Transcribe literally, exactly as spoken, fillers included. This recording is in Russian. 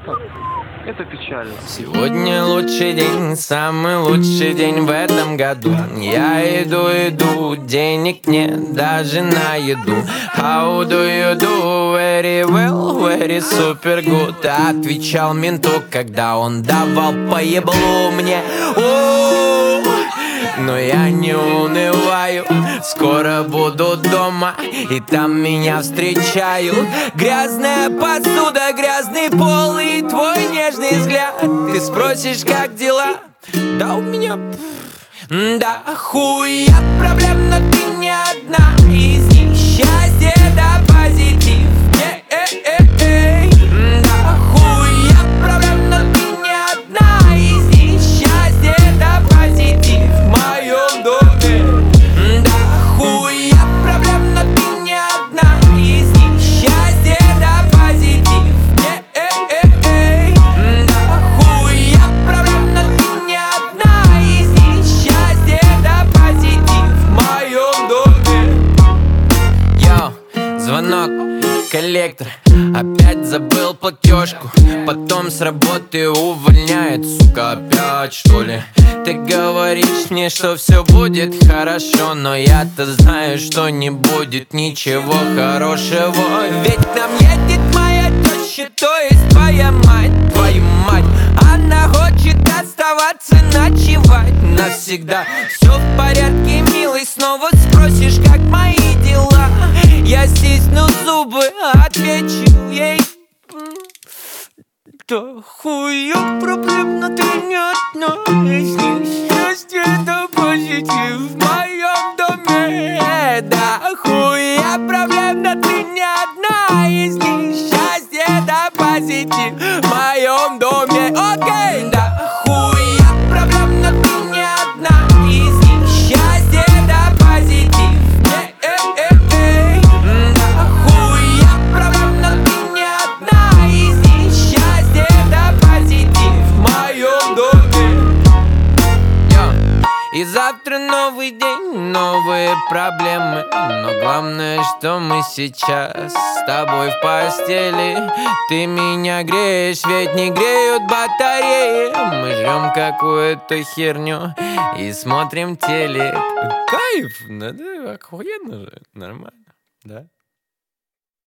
это, это печально. Сегодня лучший день, самый лучший день в этом году. Я иду, иду, денег нет даже на еду. How do you do? Very well, very super good. Отвечал менту, когда он давал по еблу мне. О, но я не унываю, скоро буду дома, и там меня встречают. Грязная посуда, грязный пол и твой нежный взгляд. Ты спросишь, как дела? Да у меня... Да хуя проблем, но ты не одна. Из них счастье да позитив. Э-э-э-эй. Да хуя проблем, но ты не одна. Из них счастье да позитив в моем доме. Да хуя проблем, но ты не одна. Из них счастье да позитив. Э-э-э-эй. Да хуя проблем, но ты не одна. Из них счастье да позитив в моем доме. Йоу, звонок, коллектор. Опять забыл платежку. Потом с работы увольняет, сука, опять что ли? Ты говоришь мне, что все будет хорошо, но я-то знаю, что не будет ничего хорошего. Ведь к нам едет моя теща, то есть твоя мать. Твою мать, она хочет оставаться ночевать навсегда. Все в порядке, милый, снова спросишь, как мои дела. Я стисну зубы, отвечу ей: да хуя проблем, но ты не одна. Из них счастье да позитив в моем доме. Да хуя проблем, но ты не одна. Из них счастье да позитив в моем доме. Окей, да хуя проблем, но ты не одна. Из них счастье да позитив. Э-э-э-эй. Да хуя проблем, но ты не одна. Из них счастье да позитив в моем доме. Йо. И завтра новый день, новые проблемы. Но главное, что мы сейчас с тобой в постели. Ты меня греешь, ведь не греют батареи. Мы жрем какую-то херню и смотрим телек. Кайф, надо, охуенно же, нормально, да?